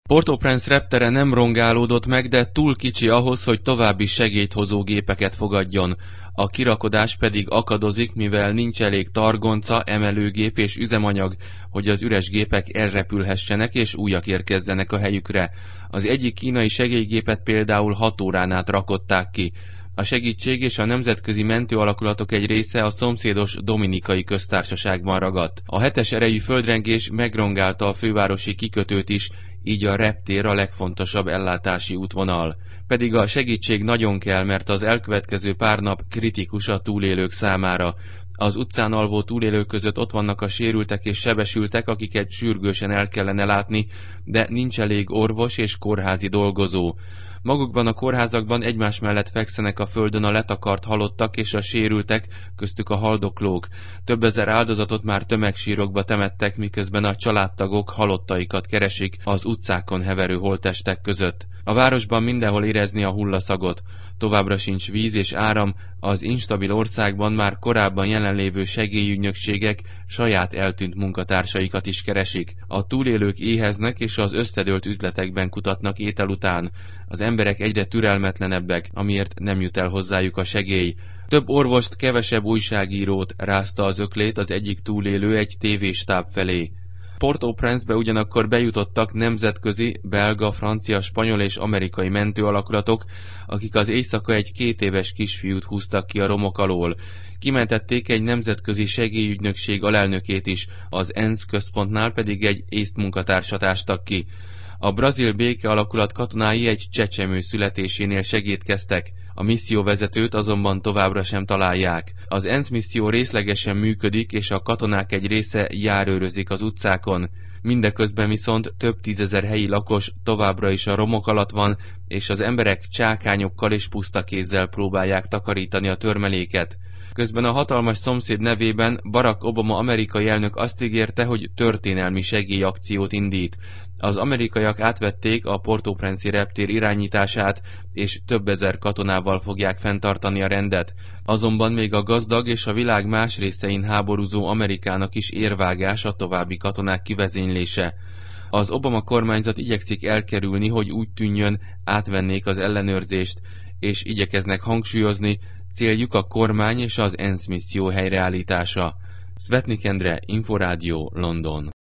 Port-au-Prince reptere nem rongálódott meg, de túl kicsi ahhoz, hogy további segélyhozó gépeket fogadjon. A kirakodás pedig akadozik, mivel nincs elég targonca, emelőgép és üzemanyag, hogy az üres gépek elrepülhessenek és újak érkezzenek a helyükre. Az egyik kínai segélygépet például 6 órán át rakották ki. A segítség és a nemzetközi mentőalakulatok egy része a szomszédos Dominikai Köztársaságban ragadt. A 7-es erejű földrengés megrongálta a fővárosi kikötőt is, így a reptér a legfontosabb ellátási útvonal. Pedig a segítség nagyon kell, mert az elkövetkező pár nap kritikus a túlélők számára. Az utcán alvó túlélők között ott vannak a sérültek és sebesültek, akiket sürgősen el kellene látni, de nincs elég orvos és kórházi dolgozó. Magukban a kórházakban egymás mellett fekszenek a földön a letakart halottak és a sérültek, köztük a haldoklók. Több ezer áldozatot már tömegsírokba temettek, miközben a családtagok halottaikat keresik az utcákon heverő holttestek között. A városban mindenhol érezni a hullaszagot. Továbbra sincs víz és áram, az instabil országban már korábban jelenlévő segélyügynökségek saját eltűnt munkatársaikat is keresik. A túlélők éheznek és az összedőlt üzletekben kutatnak étel után. Az emberek egyre türelmetlenebbek, amiért nem jut el hozzájuk a segély. Több orvost, kevesebb újságírót, rázta az öklét az egyik túlélő egy tévéstáb felé. Port-au-Prince-be ugyanakkor bejutottak nemzetközi, belga, francia, spanyol és amerikai mentőalakulatok, akik az éjszaka egy 2 éves kisfiút húztak ki a romok alól. Kimentették egy nemzetközi segélyügynökség alelnökét is, az ENSZ központnál pedig egy észt munkatársat ástak ki. A brazil béke alakulat katonái egy csecsemő születésénél segédkeztek. A misszióvezetőt azonban továbbra sem találják. Az ENSZ misszió részlegesen működik, és a katonák egy része járőrözik az utcákon. Mindeközben viszont több tízezer helyi lakos továbbra is a romok alatt van, és az emberek csákányokkal és puszta kézzel próbálják takarítani a törmeléket. Közben a hatalmas szomszéd nevében Barack Obama amerikai elnök azt ígérte, hogy történelmi segélyakciót indít. Az amerikaiak átvették a Port-au-Prince-i reptér irányítását, és több ezer katonával fogják fenntartani a rendet. Azonban még a gazdag és a világ más részein háborúzó Amerikának is érvágás a további katonák kivezénylése. Az Obama kormányzat igyekszik elkerülni, hogy úgy tűnjön, átvennék az ellenőrzést, és igyekeznek hangsúlyozni, céljuk a kormány és az ENSZ misszió helyreállítása. Svetnik Endre, Inforádió, London.